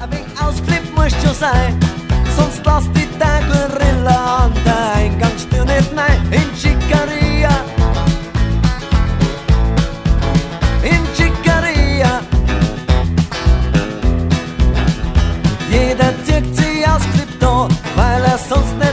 Ein wenig ausflippt muss schon sein, sonst lass die Tagelrille an der Eingangstür nicht rein. In Chicaria, in Chicaria. Jeder zieht sich aus Clip da, weil er sonst nicht